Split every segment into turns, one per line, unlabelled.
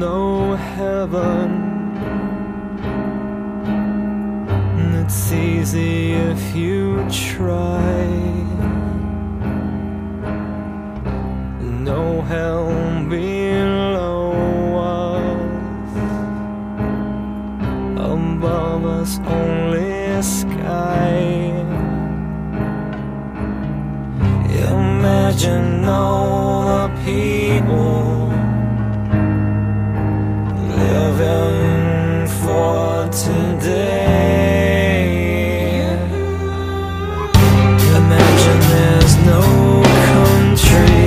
no heaven. It's easy if you try. No hell below us, above us only sky. Imagine all the people living for today. Imagine there's no country.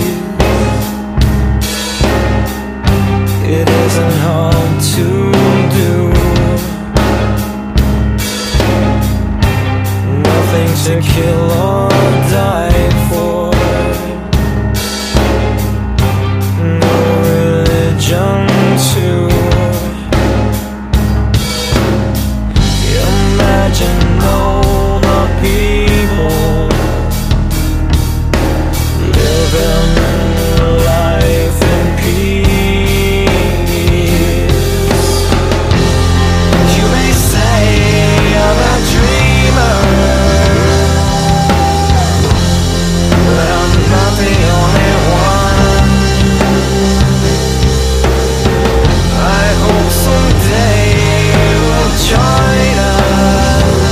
It isn't hard to do. Nothing to kill or die for. No religion too. Imagine all the people living life in peace. You may say I'm a dreamer, but I'm not the only one. I hope someday you'll join us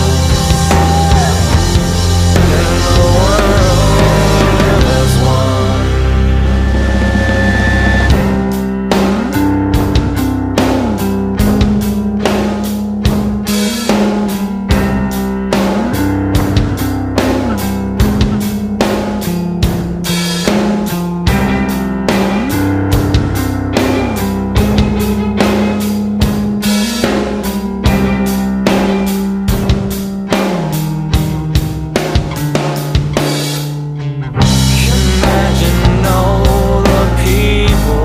in the world as one. Imagine all the people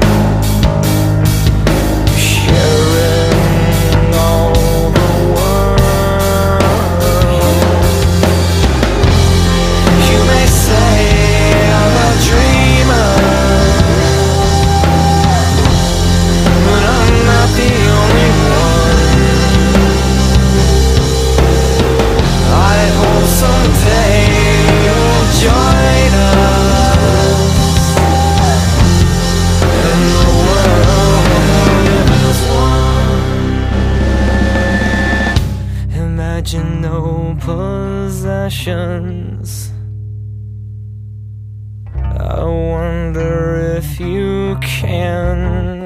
sharing all the world. You may say I'm a dreamer, but I'm not the only one. I hope someday you'll join us in the world as one. Imagine no possessions. I wonder if you can.